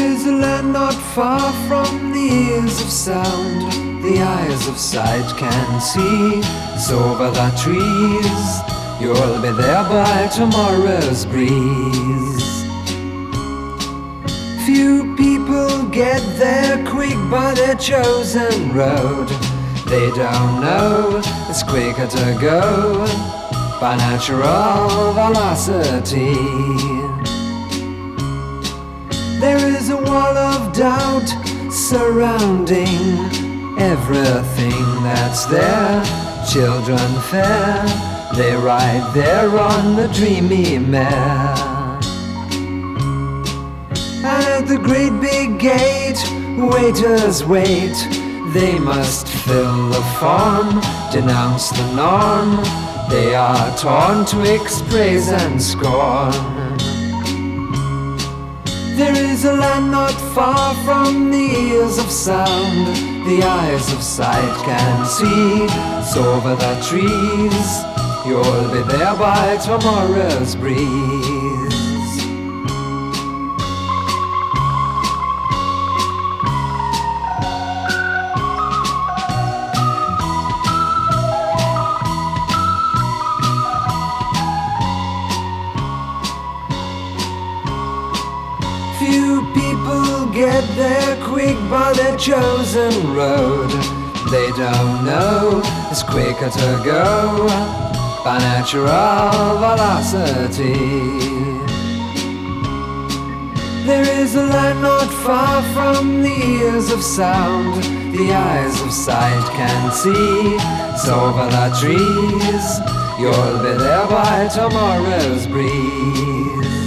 is a land not far from the ears of sound, the eyes of sight can see. So over the trees, you'll be there by tomorrow's breeze. Few people get there quick by their chosen road. They don't know it's quicker to go by natural velocity. There is a wall of doubt surrounding everything that's there. Children fair, they ride there on the dreamy mare. And at the great big gate, waiters wait. They must fill the form, denounce the norm. They are torn twixt praise and scorn. There is a land not far from the ears of sound, the eyes of sight can see. So over the trees, you'll be there by tomorrow's breeze. Few people get there quick by their chosen road. They don't know it's quicker to go by natural velocity. There is a land not far from the ears of sound, the eyes of sight can see. So over the trees, you'll be there by tomorrow's breeze.